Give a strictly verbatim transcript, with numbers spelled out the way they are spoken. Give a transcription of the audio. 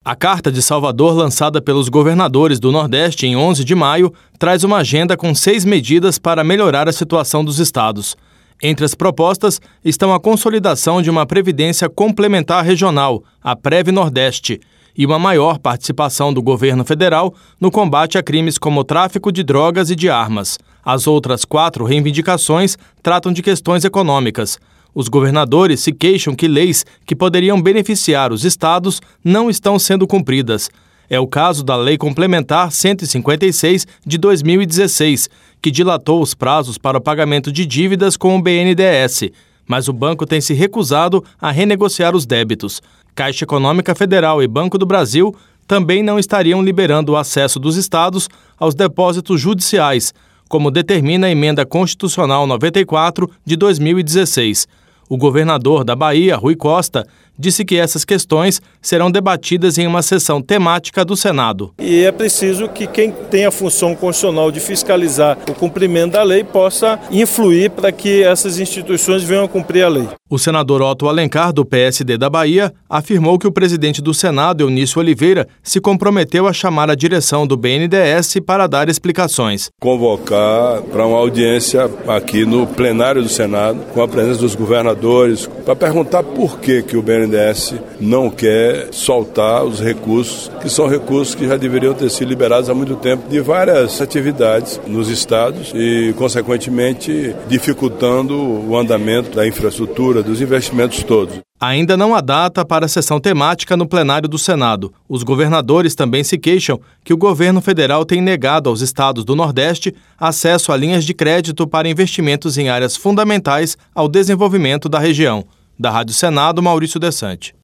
A Carta de Salvador, lançada pelos governadores do Nordeste em onze de maio, traz uma agenda com seis medidas para melhorar a situação dos estados. Entre as propostas estão a consolidação de uma previdência complementar regional, a Prev Nordeste, e uma maior participação do governo federal no combate a crimes como tráfico de drogas e de armas. As outras quatro reivindicações tratam de questões econômicas. Os governadores se queixam que leis que poderiam beneficiar os estados não estão sendo cumpridas. É o caso da Lei Complementar cento e cinquenta e seis de dois mil e dezesseis, que dilatou os prazos para o pagamento de dívidas com o B N D E S, mas o banco tem se recusado a renegociar os débitos. Caixa Econômica Federal e Banco do Brasil também não estariam liberando o acesso dos estados aos depósitos judiciais, como determina a Emenda Constitucional noventa e quatro de dois mil e dezesseis. O governador da Bahia, Rui Costa, disse que essas questões serão debatidas em uma sessão temática do Senado. E é preciso que quem tem a função constitucional de fiscalizar o cumprimento da lei possa influir para que essas instituições venham a cumprir a lei. O senador Otto Alencar, do P S D da Bahia, afirmou que o presidente do Senado, Eunício Oliveira, se comprometeu a chamar a direção do B N D E S para dar explicações. Convocar para uma audiência aqui no plenário do Senado, com a presença dos governadores, para perguntar por que, que o B N D E S não quer soltar os recursos, que são recursos que já deveriam ter sido liberados há muito tempo, de várias atividades nos estados e, consequentemente, dificultando o andamento da infraestrutura, dos investimentos todos. Ainda não há data para a sessão temática no plenário do Senado. Os governadores também se queixam que o governo federal tem negado aos estados do Nordeste acesso a linhas de crédito para investimentos em áreas fundamentais ao desenvolvimento da região. Da Rádio Senado, Maurício Desante.